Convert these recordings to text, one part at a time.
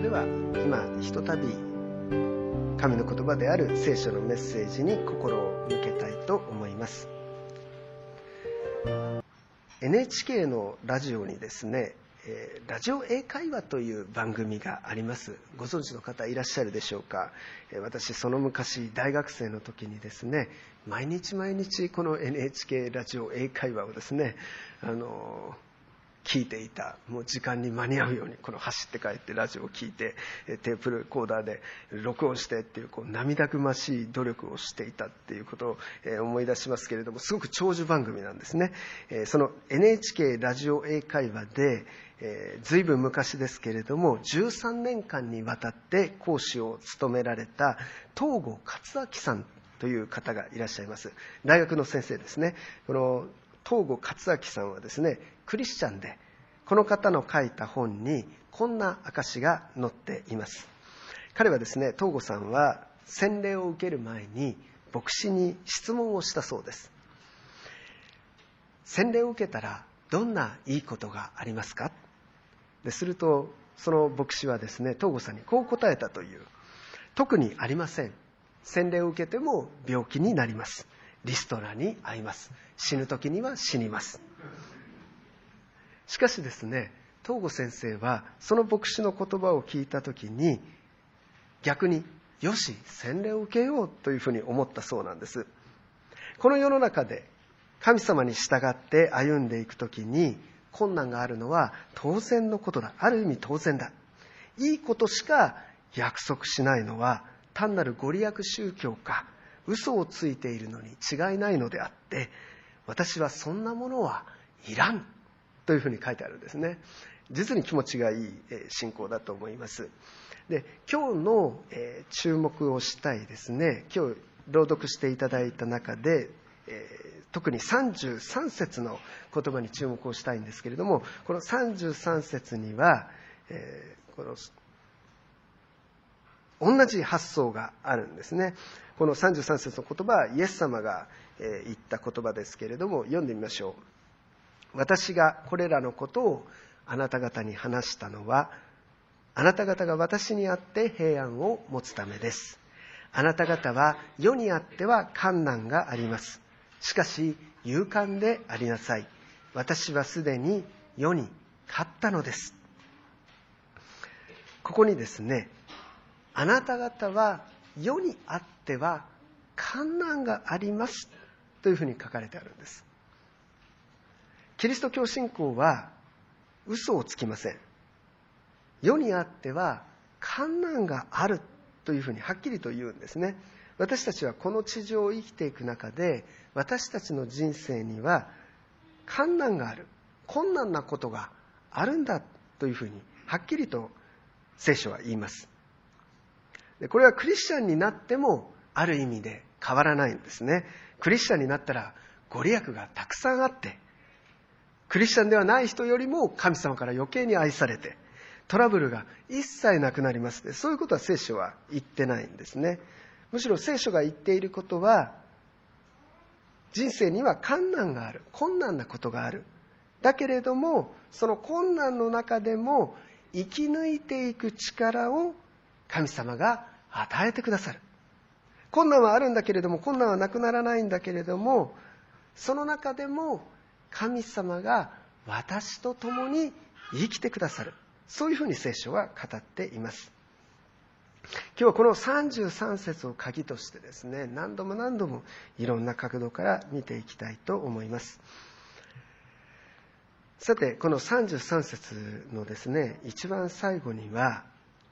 では今ひとたび神の言葉である聖書のメッセージに心を向けたいと思います。NHK のラジオにですね、ラジオ英会話という番組があります。ご存知の方いらっしゃるでしょうか。私その昔大学生の時にですね、毎日この NHK ラジオ英会話をですね聞いていた。もう時間に間に合うように走って帰ってラジオを聞いて、テープレコーダーで録音してっていう涙ぐましい努力をしていたっていうことを思い出しますけれども、すごく長寿番組なんですね。その NHK ラジオ英会話でずいぶん昔ですけれども13年間にわたって講師を務められた東郷勝明さんという方がいらっしゃいます。大学の先生ですね。この東郷勝明さんはですね、クリスチャンで、この方の書いた本にこんな証が載っています。彼はですね、東郷さんは洗礼を受ける前に牧師に質問をしたそうです。洗礼を受けたらどんないいことがありますか？でするとその牧師はですね、東郷さんにこう答えたという。特にありません。洗礼を受けても病気になります。リストラに遭います。死ぬ時には死にます。しかしですね、東郷先生はその牧師の言葉を聞いた時に逆によし洗礼を受けようというふうに思ったそうなんです。この世の中で神様に従って歩んでいく時に困難があるのは当然のことだ。ある意味当然だ。いいことしか約束しないのは単なるご利益宗教か嘘をついているのに違いないのであって、私はそんなものはいらんというふうに書いてあるんですね。実に気持ちがいい信仰だと思います。で、今日の注目をしたいですね、今日朗読していただいた中で特に33節の言葉に注目をしたいんですけれども、この33節にはこの同じ発想があるんですね。この33節の言葉はイエス様が言った言葉ですけれども、読んでみましょう。私がこれらのことをあなた方に話したのは、あなた方が私にあって平安を持つためです。あなた方は世にあっては困難があります。しかし勇敢でありなさい。私はすでに世に勝ったのです。ここにですね、あなた方は世にあっては困難がありますというふうに書かれてあるんです。キリスト教信仰は嘘をつきません。世にあっては困難があるというふうにはっきりと言うんですね。私たちはこの地上を生きていく中で、私たちの人生には困難がある、困難なことがあるんだというふうにはっきりと聖書は言います。で、これはクリスチャンになってもある意味で変わらないんですね。クリスチャンになったらご利益がたくさんあって、クリスチャンではない人よりも神様から余計に愛されて、トラブルが一切なくなりますね。そういうことは聖書は言ってないんですね。むしろ聖書が言っていることは、人生には困難がある、困難なことがある。だけれども、その困難の中でも生き抜いていく力を神様が与えてくださる。困難はあるんだけれども、困難はなくならないんだけれども、その中でも神様が私と共に生きてくださる。そういうふうに聖書は語っています。今日はこの33節を鍵としてですね、何度もいろんな角度から見ていきたいと思います。さて、この33節のですね、一番最後には、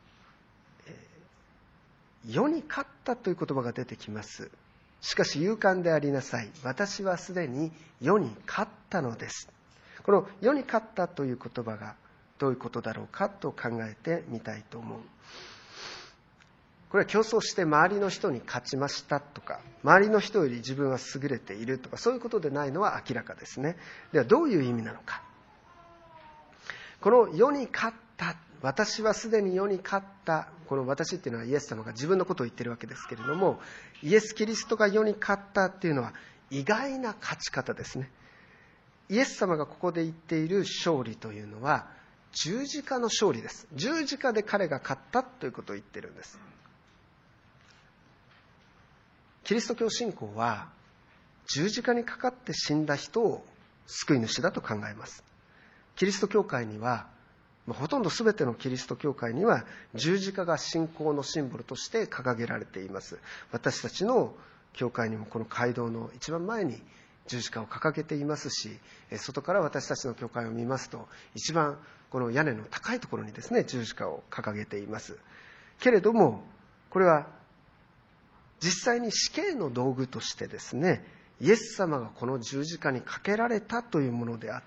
世に勝ったという言葉が出てきます。しかし勇敢でありなさい。私はすでに世に勝ったのです。この世に勝ったという言葉がどういうことだろうかと考えてみたいと思う。これは競争して周りの人に勝ちましたとか、周りの人より自分は優れているとか、そういうことでないのは明らかですね。ではどういう意味なのか。この世に勝った、私はすでに世に勝った、この私っていうのはイエス様が自分のことを言ってるわけですけれども、イエス・キリストが世に勝ったっていうのは意外な勝ち方ですね。イエス様がここで言っている勝利というのは、 十字架の勝利です。十字架で彼が勝ったということを言っているんです。キリスト教信仰は十字架にかかって死んだ人を救い主だと考えます。キリスト教会には、ほとんど全てのキリスト教会には十字架が信仰のシンボルとして掲げられています。私たちの教会にもこの街道の一番前に十字架を掲げていますし、外から私たちの教会を見ますと、一番この屋根の高いところにですね、十字架を掲げています。けれども、これは実際に死刑の道具としてですね、イエス様がこの十字架にかけられたというものであって、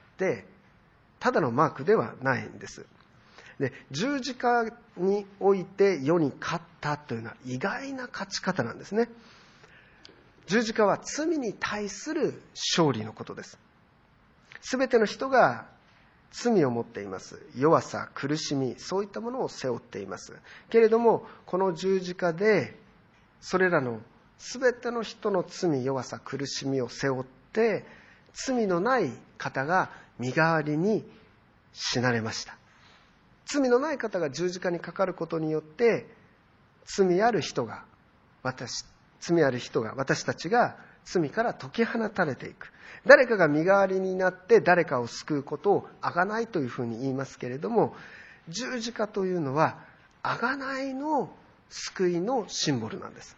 ただのマークではないんです。で、十字架において世に勝ったというのは意外な勝ち方なんですね。十字架は罪に対する勝利のことです。すべての人が罪を持っています。弱さ、苦しみ、そういったものを背負っています。けれども、この十字架で、それらのすべての人の罪、弱さ、苦しみを背負って、罪のない方が身代わりに死なれました。罪のない方が十字架にかかることによって、罪ある人が私たちが罪から解き放たれていく。誰かが身代わりになって誰かを救うことを贖いというふうに言いますけれども、十字架というのは贖いの救いのシンボルなんです。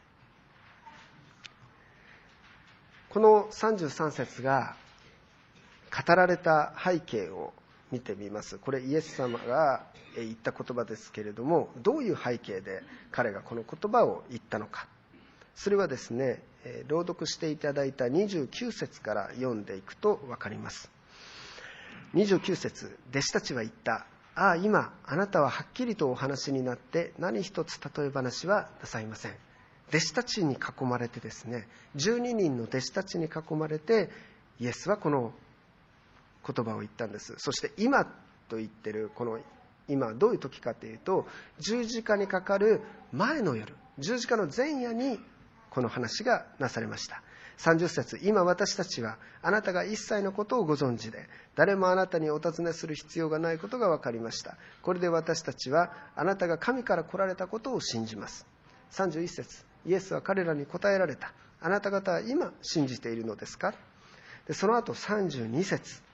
この33節が語られた背景を見てみます。これイエス様が言った言葉ですけれども、どういう背景で彼がこの言葉を言ったのか。それはですね、朗読していただいた29節から読んでいくと分かります。29節、弟子たちは言った。ああ、今あなたははっきりとお話になって何一つ例え話はなさいません。弟子たちに囲まれてですね、12人の弟子たちに囲まれてイエスはこの言葉を言ったんです。そして今と言ってるこの今どういう時かというと、十字架にかかる前の夜、十字架の前夜にこの話がなされました。30節、今私たちはあなたが一切のことをご存知で、誰もあなたにお尋ねする必要がないことが分かりました。これで私たちはあなたが神から来られたことを信じます。31節、イエスは彼らに答えられた。あなた方は今信じているのですか。でその後32節、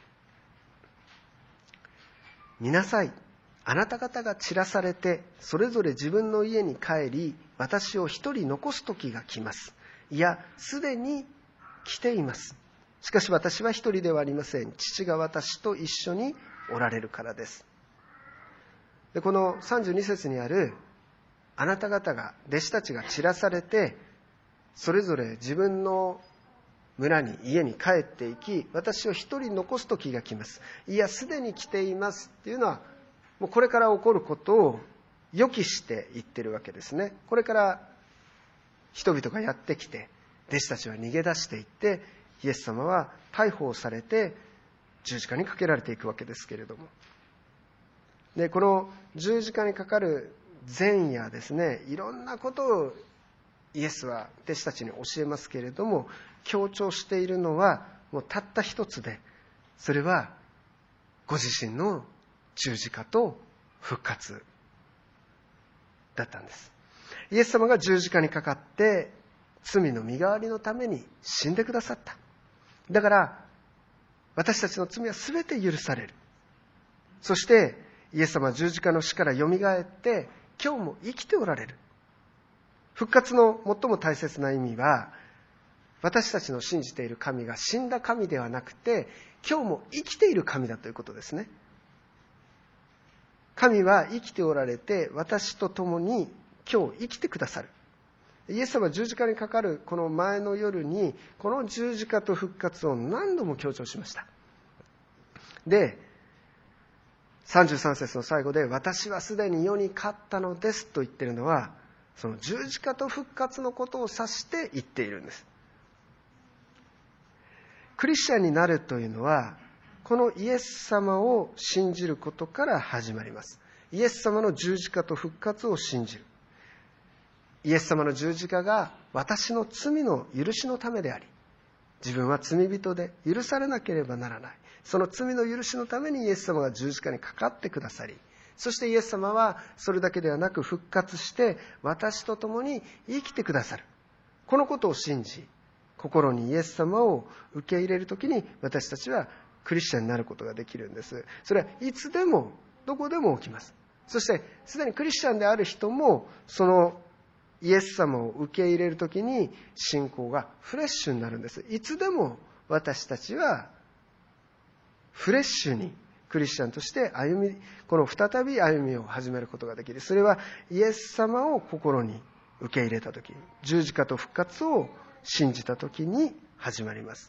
見なさい。あなた方が散らされて、それぞれ自分の家に帰り、私を一人残す時が来ます。いや、すでに来ています。しかし私は一人ではありません。父が私と一緒におられるからです。でこの32節にある、あなた方が、弟子たちが散らされて、それぞれ自分の村に家に帰っていき、私を一人残す時が来ます。いや、すでに来ていますっていうのは、もうこれから起こることを予期して言ってるわけですね。これから人々がやってきて、弟子たちは逃げ出していって、イエス様は逮捕をされて十字架にかけられていくわけですけれども、でこの十字架にかかる前夜ですね、いろんなことをイエスは弟子たちに教えますけれども、強調しているのはもうたった一つで、それはご自身の十字架と復活だったんです。イエス様が十字架にかかって罪の身代わりのために死んでくださった。だから私たちの罪は全て許される。そしてイエス様は十字架の死からよみがえって今日も生きておられる。復活の最も大切な意味は、私たちの信じている神が死んだ神ではなくて、今日も生きている神だということですね。神は生きておられて、私と共に今日生きてくださる。イエス様は十字架にかかるこの前の夜に、この十字架と復活を何度も強調しました。で、33節の最後で、私はすでに世に勝ったのですと言っているのは、その十字架と復活のことを指して言っているんです。クリスチャンになるというのは、このイエス様を信じることから始まります。イエス様の十字架と復活を信じる。イエス様の十字架が私の罪の許しのためであり、 自分は罪人で許されなければならない。その罪の許しのためにイエス様が十字架にかかってくださり、そしてイエス様はそれだけではなく復活して私と共に生きてくださる。このことを信じ、心にイエス様を受け入れるときに私たちはクリスチャンになることができるんです。それはいつでもどこでも起きます。そしてすでにクリスチャンである人もそのイエス様を受け入れるときに信仰がフレッシュになるんです。いつでも私たちはフレッシュにクリスチャンとしてこの再び歩みを始めることができる。それはイエス様を心に受け入れたとき、十字架と復活を信じたときに始まります。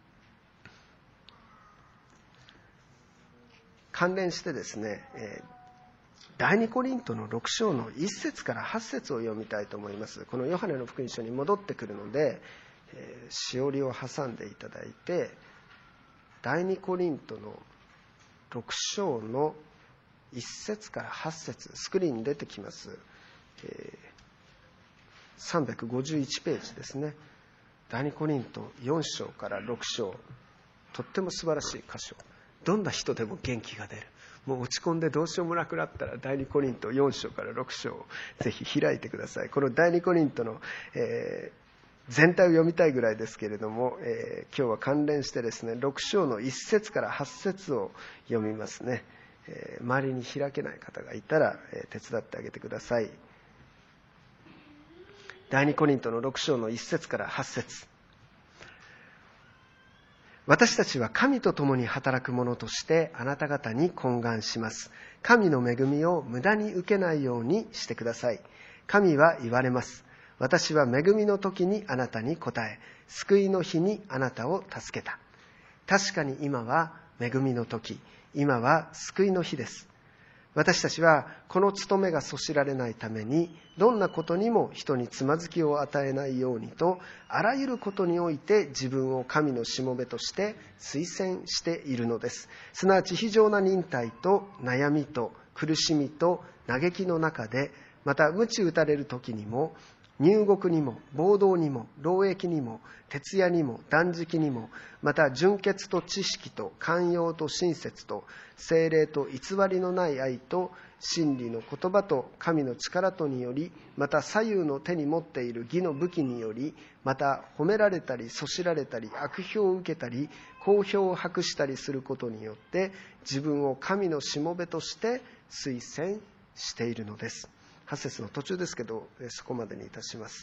関連してですね、第二コリントの6章の1節から8節を読みたいと思います。このヨハネの福音書に戻ってくるので、しおりを挟んでいただいて、第二コリントの6章の1節から8節、スクリーンに出てきます。351ページですね。第二コリント4章から6章、とっても素晴らしい箇所。どんな人でも元気が出る。もう落ち込んでどうしようもなくなったら第二コリント4章から6章をぜひ開いてください。この第二コリントの、全体を読みたいぐらいですけれども、今日は関連してですね、6章の1節から8節を読みますね。周りに開けない方がいたら、手伝ってあげてください。第二コリントの6章の1節から8節。私たちは神と共に働く者としてあなた方に懇願します。神の恵みを無駄に受けないようにしてください。神は言われます。私は恵みの時にあなたに答え、救いの日にあなたを助けた。確かに今は恵みの時、今は救いの日です。私たちはこの務めがそしられないために、どんなことにも人につまずきを与えないようにと、あらゆることにおいて自分を神のしもべとして推薦しているのです。すなわち非常な忍耐と悩みと苦しみと嘆きの中で、また鞭打たれる時にも、入獄にも暴動にも労役にも徹夜にも断食にも、また純潔と知識と寛容と親切と聖霊と偽りのない愛と真理の言葉と神の力とにより、また左右の手に持っている義の武器により、また褒められたりそしられたり悪評を受けたり好評を博したりすることによって自分を神のしもべとして推薦しているのです。8節の途中ですけど、そこまでにいたします。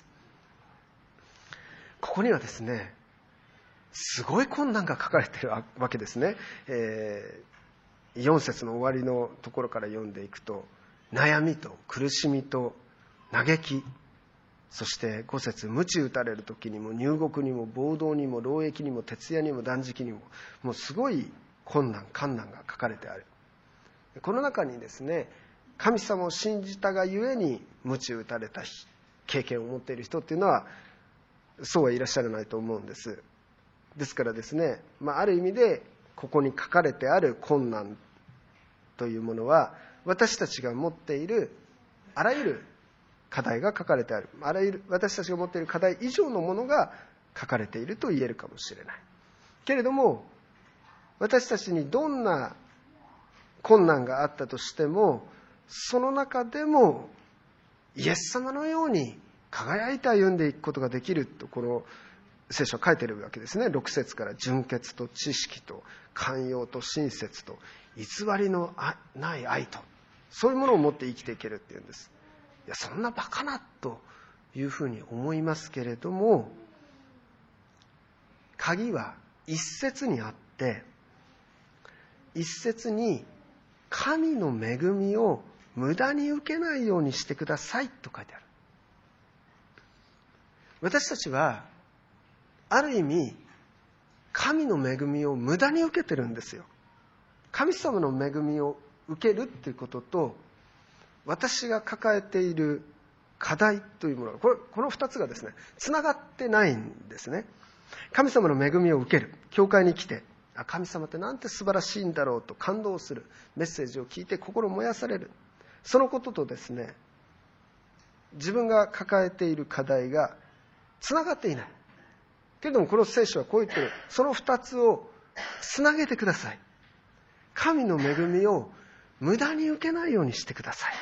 ここにはですね、すごい困難が書かれているわけですね。4節の終わりのところから読んでいくと、悩みと苦しみと嘆き、そして5節、鞭打たれる時にも入獄にも暴動にも労役にも徹夜にも断食にも、もうすごい困難が書かれてある。この中にですね、神様を信じたがゆえに鞭打たれた経験を持っている人っていうのはそうはいらっしゃらないと思うんです。ですからですね、ある意味でここに書かれてある困難というものは、私たちが持っているあらゆる課題が書かれてある、あらゆる私たちが持っている課題以上のものが書かれていると言えるかもしれない。けれども、私たちにどんな困難があったとしても、その中でもイエス様のように輝いて歩んでいくことができると、この聖書は書いているわけですね。6節から純潔と知識と寛容と親切と偽りのない愛と、そういうものを持って生きていけるっていうんです。いや、そんなバカなというふうに思いますけれども、鍵は一節にあって、一節に神の恵みを無駄に受けないようにしてくださいと書いてある。私たちはある意味神の恵みを無駄に受けてるんですよ。神様の恵みを受けるっていうことと、私が抱えている課題というもの、この2つがですね、つながってないんですね。神様の恵みを受ける、教会に来て、神様ってなんて素晴らしいんだろうと感動する、メッセージを聞いて心燃やされる、そのこととですね、自分が抱えている課題がつながっていない。 けれどもこの聖書はこう言ってる。その二つをつなげてください。神の恵みを無駄に受けないようにしてください。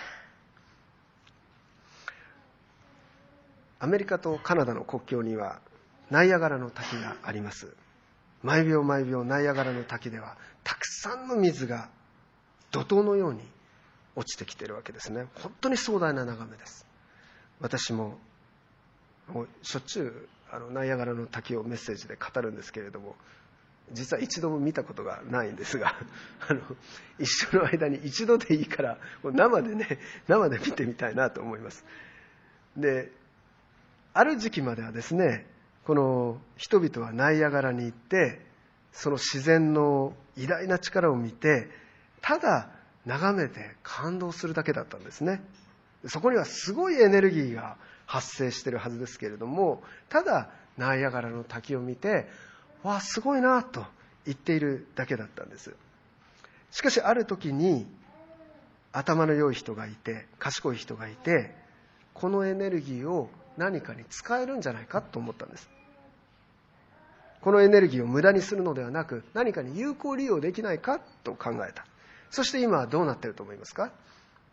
アメリカとカナダの国境にはナイアガラの滝があります。毎秒毎秒ナイアガラの滝ではたくさんの水が怒涛のように落ちてきているわけですね。本当に壮大な眺めです。私もしょっちゅうナイアガラの滝をメッセージで語るんですけれども、実は一度も見たことがないんですが、一緒の間に一度でいいから生で見てみたいなと思います。で、ある時期まではですね、この人々はナイアガラに行って、その自然の偉大な力を見て、ただ眺めて感動するだけだったんですね。そこにはすごいエネルギーが発生しているはずですけれども、ただナイアガラの滝を見て、わあすごいなと言っているだけだったんです。しかしある時に頭の良い人がいて、賢い人がいて、このエネルギーを何かに使えるんじゃないかと思ったんです。このエネルギーを無駄にするのではなく、何かに有効利用できないかと考えた。そして今はどうなっていると思いますか？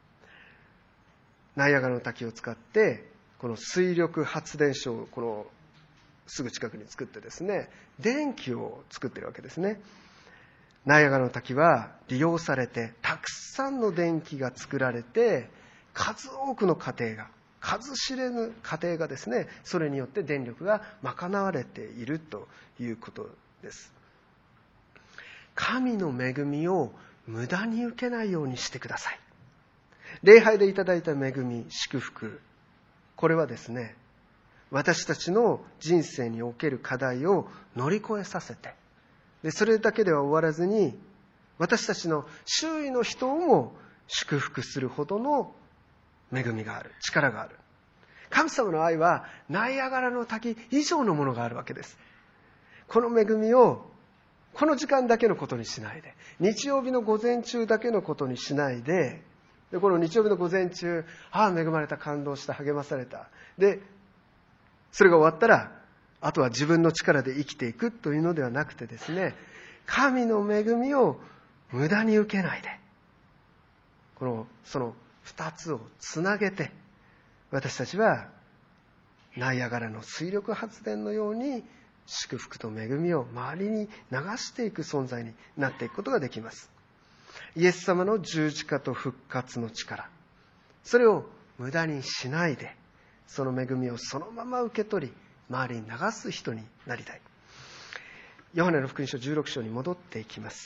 ナイアガラの滝を使ってこの水力発電所をこのすぐ近くに作ってですね、電気を作っているわけですね。ナイアガラの滝は利用されて、たくさんの電気が作られて、数多くの家庭が、数知れぬ家庭がですね、それによって電力が賄われているということです。神の恵みを無駄に受けないようにしてください。礼拝でいただいた恵み、祝福、これはですね、私たちの人生における課題を乗り越えさせて、でそれだけでは終わらずに、私たちの周囲の人をも祝福するほどの恵みがある、力がある。神様の愛はナイアガラの滝以上のものがあるわけです。この恵みをこの時間だけのことにしないで、日曜日の午前中だけのことにしないで、この日曜日の午前中、恵まれた、感動した、励まされた。で、それが終わったら、あとは自分の力で生きていくというのではなくてですね、神の恵みを無駄に受けないで、その二つをつなげて、私たちはナイアガラの水力発電のように祝福と恵みを周りに流していく存在になっていくことができます。イエス様の十字架と復活の力、それを無駄にしないで、その恵みをそのまま受け取り、周りに流す人になりたい。ヨハネの福音書16章に戻っていきます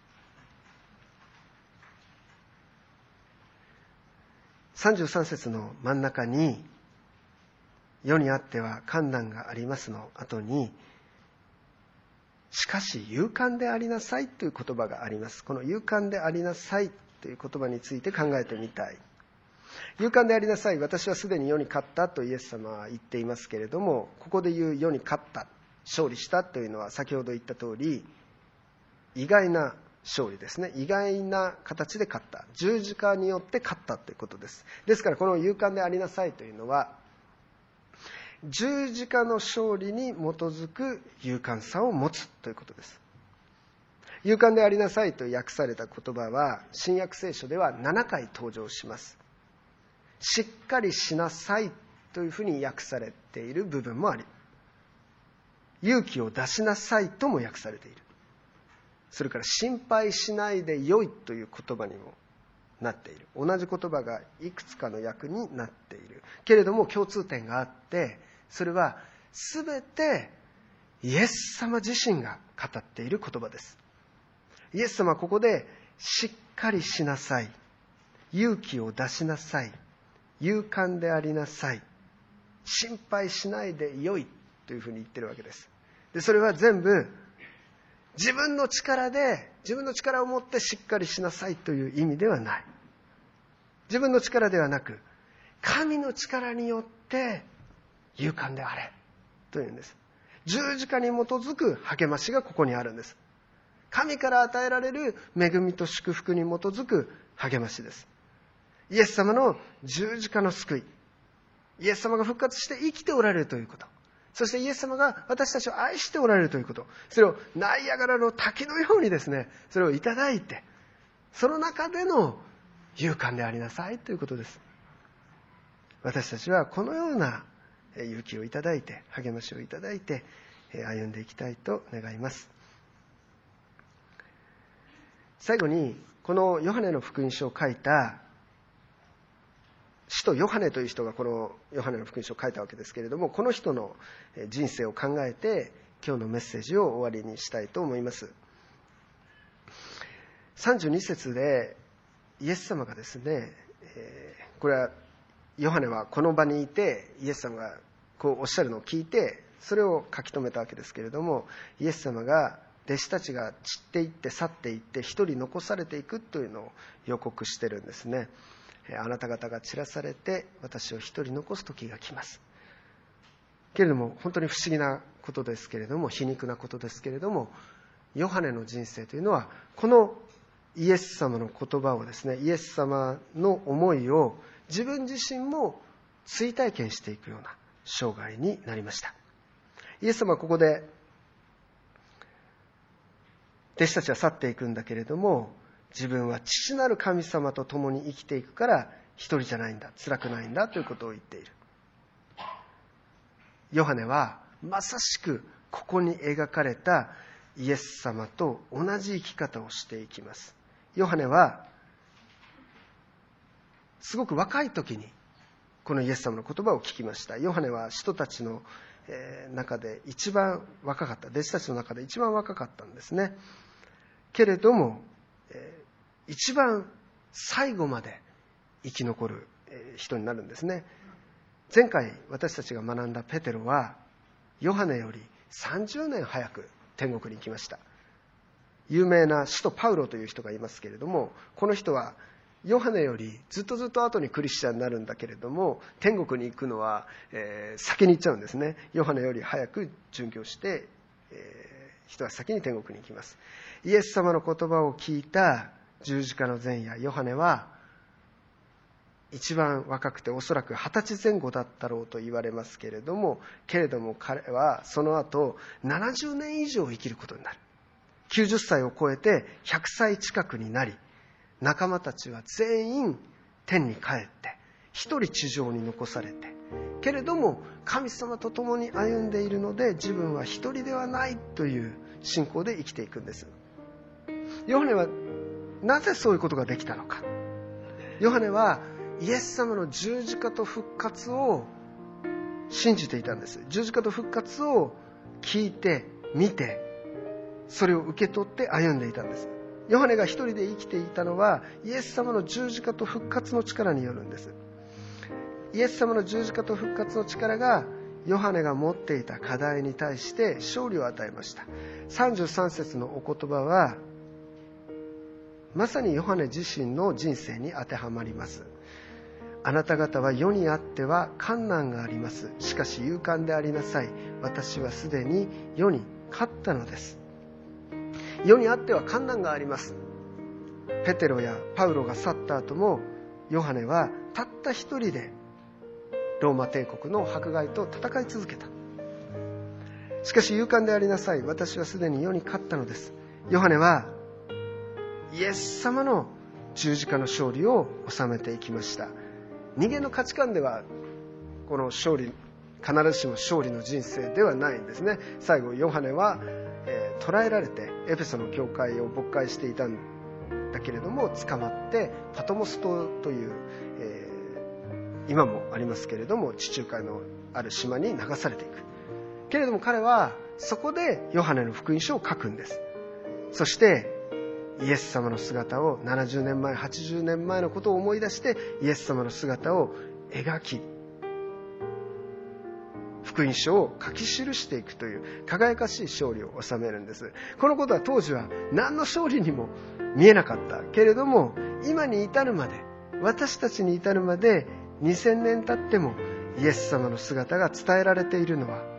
。33節の真ん中に、世にあっては患難がありますの後に、しかし勇敢でありなさいという言葉があります。この勇敢でありなさいという言葉について考えてみたい。勇敢でありなさい。私はすでに世に勝ったとイエス様は言っていますけれども、ここで言う世に勝った、勝利したというのは先ほど言った通り、意外な勝利ですね。意外な形で勝った。十字架によって勝ったということです。ですからこの勇敢でありなさいというのは、十字架の勝利に基づく勇敢さを持つということです。勇敢でありなさいと訳された言葉は新約聖書では7回登場します。しっかりしなさいというふうに訳されている部分もあり、勇気を出しなさいとも訳されている。それから心配しないでよいという言葉にもなっている。同じ言葉がいくつかの訳になっているけれども、共通点があって、それは全てイエス様自身が語っている言葉です。イエス様はここでしっかりしなさい、勇気を出しなさい、勇敢でありなさい、心配しないでよいというふうに言ってるわけです。で、それは全部自分の力を持ってしっかりしなさいという意味ではない。自分の力ではなく、神の力によって勇敢であれというんです。十字架に基づく励ましがここにあるんです。神から与えられる恵みと祝福に基づく励ましです。イエス様の十字架の救い、イエス様が復活して生きておられるということ、 そしてイエス様が私たちを愛しておられるということ、それをナイアガラの滝のようにですね、それをいただいて、その中での勇敢でありなさいということです。私たちはこのような勇気をいただいて、励ましをいただいて歩んでいきたいと願います。最後に、このヨハネの福音書を書いた使徒ヨハネという人がこのヨハネの福音書を書いたわけですけれども、この人の人生を考えて今日のメッセージを終わりにしたいと思います。32節でイエス様がですね、これはヨハネはこの場にいてイエス様がこうおっしゃるのを聞いて、それを書き留めたわけですけれども、イエス様が弟子たちが散っていって去っていって一人残されていくというのを予告してるんですね。あなた方が散らされて私を一人残す時が来ます。けれども本当に不思議なことですけれども、皮肉なことですけれども、ヨハネの人生というのはこのイエス様の言葉をですね、イエス様の思いを自分自身も追体験していくような生涯になりました。イエス様はここで弟子たちは去っていくんだけれども、自分は父なる神様と共に生きていくから一人じゃないんだ、辛くないんだということを言っている。ヨハネはまさしくここに描かれたイエス様と同じ生き方をしていきます。ヨハネはすごく若い時にこのイエス様の言葉を聞きました。ヨハネは使徒たちの中で一番若かった、弟子たちの中で一番若かったんですね。けれども一番最後まで生き残る人になるんですね。前回私たちが学んだペテロはヨハネより30年早く天国に行きました。有名な使徒パウロという人がいますけれども、この人はヨハネよりずっと後にクリスチャンになるんだけれども、天国に行くのは、先に行っちゃうんですね。ヨハネより早く殉教して、人は先に天国に行きます。イエス様の言葉を聞いた十字架の前夜、ヨハネは一番若くておそらく20歳前後だったろうと言われますけれども、彼はその後70年以上生きることになる。90歳を超えて100歳近くになり、仲間たちは全員天に帰って一人地上に残されて、けれども神様と共に歩んでいるので自分は一人ではないという信仰で生きていくんです。ヨハネはなぜそういうことができたのか。ヨハネはイエス様の十字架と復活を信じていたんです。十字架と復活を聞いて見て、それを受け取って歩んでいたんです。ヨハネが一人で生きていたのはイエス様の十字架と復活の力によるんです。イエス様の十字架と復活の力がヨハネが持っていた課題に対して勝利を与えました。33節のお言葉はまさにヨハネ自身の人生に当てはまります。あなた方は世にあっては困難があります。しかし勇敢でありなさい。私はすでに世に勝ったのです。世にあっては困難があります。ペテロやパウロが去った後もヨハネはたった一人でローマ帝国の迫害と戦い続けた。しかし勇敢でありなさい。私はすでに世に勝ったのです。ヨハネはイエス様の十字架の勝利を収めていきました。人間の価値観ではこの勝利、必ずしも勝利の人生ではないんですね。最後ヨハネは捕らえられてエフェソの教会を勃開していたんだけれども、捕まってパトモス島という、今もありますけれども地中海のある島に流されていく。けれども彼はそこでヨハネの福音書を書くんです。そしてイエス様の姿を70年前80年前のことを思い出してイエス様の姿を描き、福音書を書き記していくという輝かしい勝利を収めるんです。このことは当時は何の勝利にも見えなかったけれども、今に至るまで、私たちに至るまで2000年経ってもイエス様の姿が伝えられているのは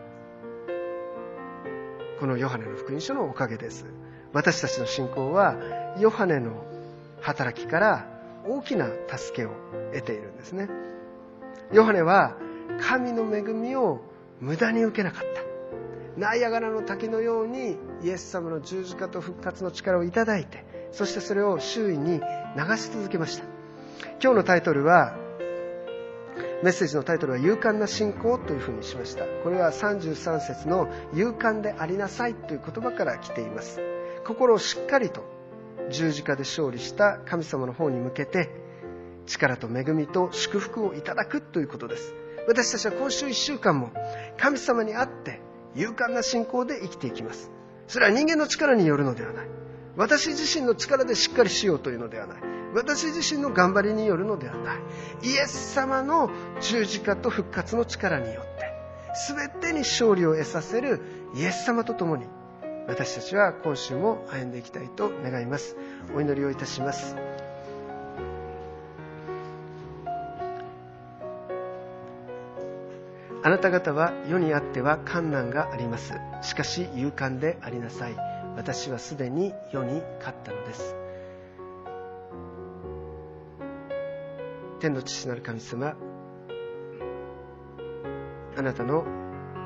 このヨハネの福音書のおかげです。私たちの信仰はヨハネの働きから大きな助けを得ているんですね。ヨハネは神の恵みを無駄に受けなかった。ナイアガラの滝のようにイエス様の十字架と復活の力をいただいて、そしてそれを周囲に流し続けました。今日のタイトルは、メッセージのタイトルは勇敢な信仰というふうにしました。これは33節の勇敢でありなさいという言葉から来ています。心をしっかりと十字架で勝利した神様の方に向けて力と恵みと祝福をいただくということです。私たちは今週1週間も神様にあって勇敢な信仰で生きていきます。それは人間の力によるのではない。私自身の力でしっかりしようというのではない。私自身の頑張りによるのではない。イエス様の十字架と復活の力によって全てに勝利を得させるイエス様と共に、私たちは今週も歩んでいきたいと願います。お祈りをいたします。あなた方は世にあっては困難があります。しかし勇敢でありなさい。私はすでに世に勝ったのです。天の父なる神様、あなたの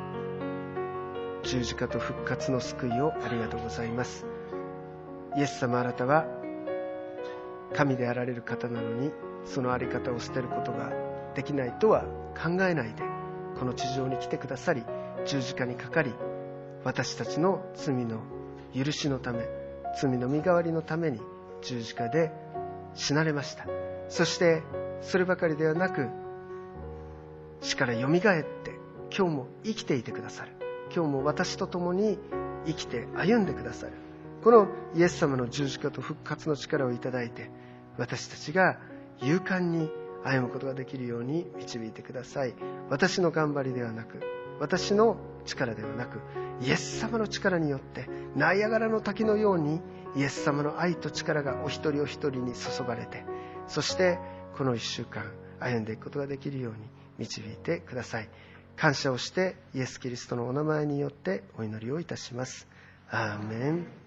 十字架と復活の救いをありがとうございます。イエス様、あなたは神であられる方なのに、そのあり方を捨てることができないとは考えないでこの地上に来てくださり、十字架にかかり、私たちの罪の許しのため、罪の身代わりのために十字架で死なれました。そしてそればかりではなく、死からよみがえって今日も生きていてくださる。今日も私と共に生きて歩んでくださる。このイエス様の十字架と復活の力をいただいて、私たちが勇敢に歩むことができるように導いてください。私の頑張りではなく、私の力ではなく、イエス様の力によってナイアガラの滝のようにイエス様の愛と力がお一人お一人に注がれて、そしてこの1週間歩んでいくことができるように導いてください。感謝をしてイエス・キリストのお名前によってお祈りをいたします。アーメン。